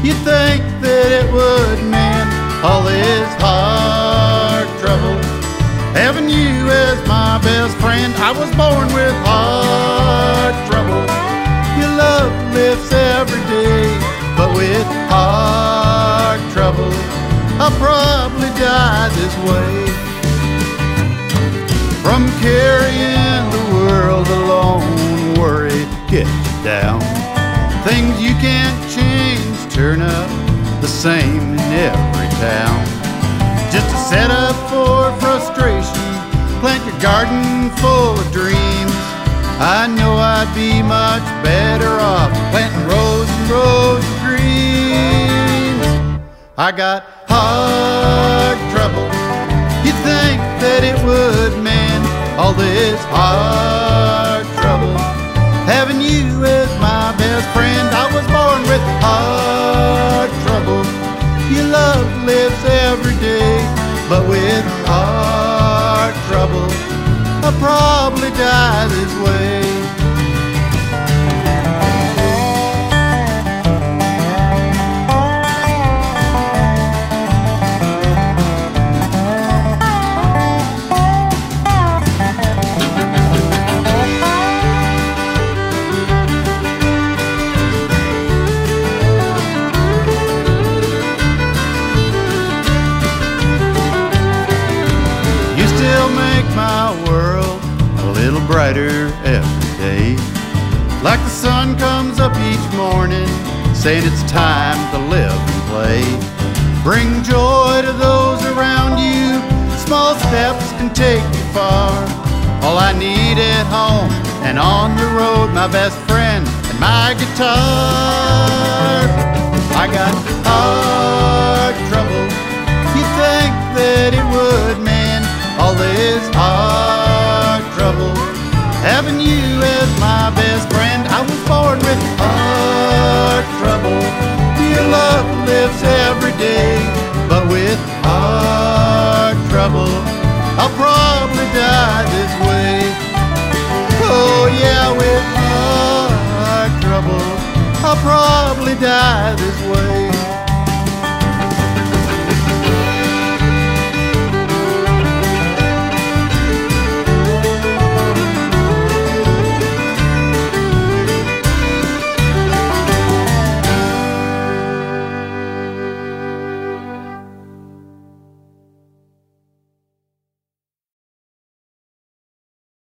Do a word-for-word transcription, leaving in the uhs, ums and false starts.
You'd think that it would mend all this heart trouble. Having you as my best friend, I was born with heart trouble. Your love lives every day, but with heart trouble, I'll probably die this way. From carrying the world alone, worry gets you down. Things you can't change turn up the same in every town. Just a setup for frustration, plant your garden full of dreams. I know I'd be much better off planting rows and rows of greens. I got heart trouble. You'd think that it would mend all this heart trouble. Having you as my best friend, I was born with heart trouble. Your love lives every day, but with heart trouble, I'll probably die this way. My world a little brighter every day, like the sun comes up each morning saying it's time to live and play. Bring joy to those around you, small steps can take you far. All I need at home and on the road, my best friend and my guitar. I got heart trouble. You think that it would mend all this heart trouble. Having you as my best friend, I was born with heart trouble. Your love lives every day, but with heart trouble, I'll probably die this way. Oh yeah, with heart trouble, I'll probably die this way.